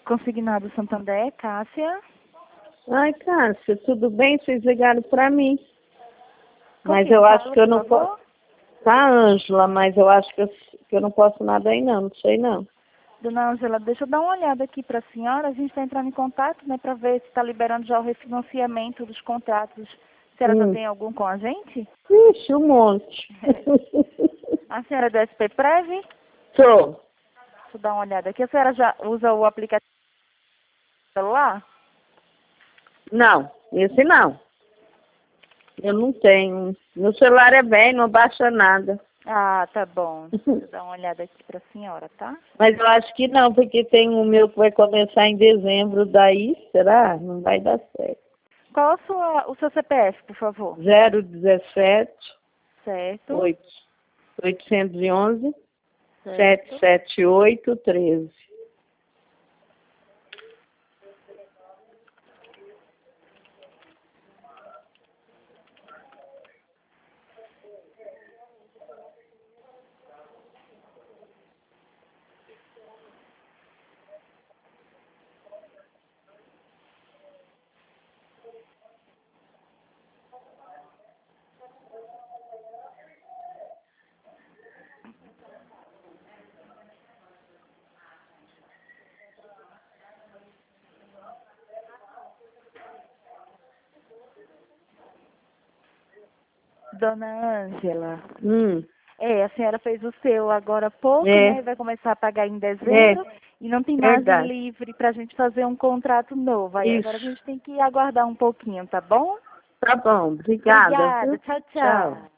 Consignado Santander, Cássia. Ai, Cássia, tudo bem? Vocês ligaram pra mim. Mas quem eu acho fala, que eu por não favor? posso. Tá, Ângela, mas eu acho que eu não posso nada aí não, não sei não. Dona Ângela, deixa eu dar uma olhada aqui para a senhora. A gente está entrando em contato, né, para ver se está liberando já o refinanciamento dos contratos. A senhora já tem algum com a gente? Ixi, um monte. A senhora é do SP Prev? Sou. Deixa eu dar uma olhada aqui. A senhora já usa o aplicativo do celular? Não, esse não. Eu não tenho. Meu celular é velho, não baixa nada. Ah, tá bom. Deixa eu dar uma olhada aqui para a senhora, tá? Mas eu acho que não, porque tem o meu que vai começar em dezembro, daí, será? Não vai dar certo. Qual o seu CPF, por favor? 017 Certo. 811 Certo. 778 13. Dona Ângela. A senhora fez o seu agora há pouco, né? Vai começar a pagar em dezembro e não tem margem Verdade. livre para a gente fazer um contrato novo. Aí agora a Isso. gente tem que aguardar um pouquinho, tá bom? Tá bom, obrigada. Obrigada. Viu? Tchau, Tchau. tchau.